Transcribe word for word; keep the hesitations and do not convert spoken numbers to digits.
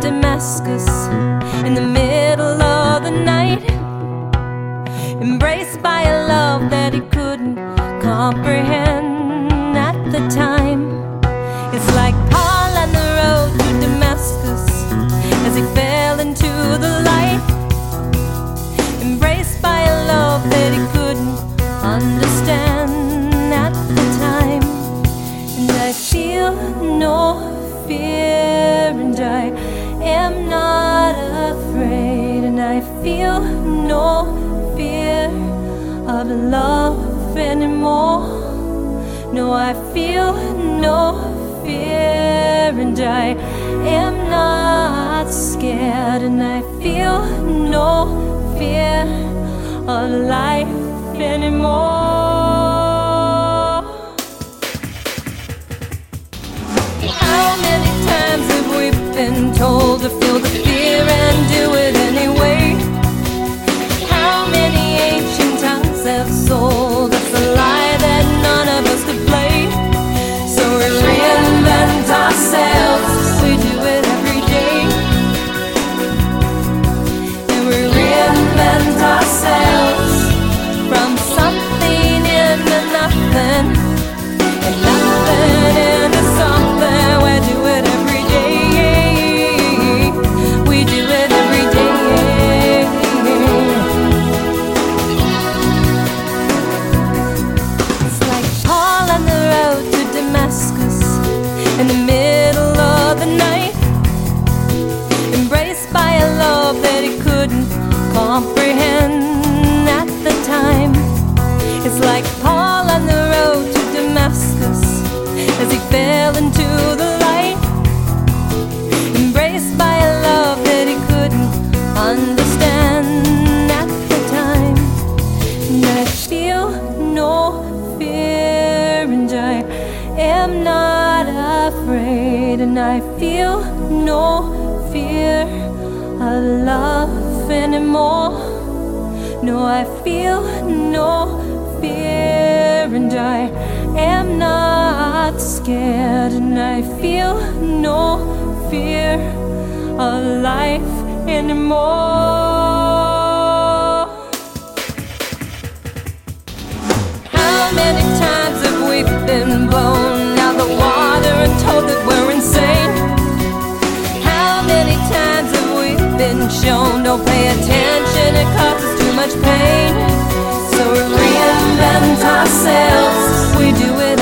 Damascus in the middle of the night, embraced by a love that he couldn't comprehend at the time. It's like Paul on the road to Damascus as he fell into the light, embraced by a love that he couldn't understand at the time. And I feel no fear, and I am not afraid, and I feel no fear of love anymore. No, I feel no fear, and I am not scared, and I feel no fear of life anymore. How many times have we been told to feel the fear and do it anyway? How many ancient tongues have sold us a lie that none of us could play? So we reinvent ourselves, we do it every day. And we reinvent ourselves from something into nothing, and nothing into something. We do it every day. We do it every day. It's like Paul on the road to Damascus in the middle of the night, embraced by a love that he couldn't comprehend at the time. It's like Paul on the road to Damascus as he fell into the light, embraced by a love that he couldn't understand at the time. And I feel no fear, and I am not afraid, and I feel no fear of love anymore. No, I feel no fear, and I am not scared, and I feel no fear of life anymore. How many times have we been blown out the water and told that we're insane? How many times have we been shown don't pay attention, it causes too much pain? So we reinvent ourselves, we do it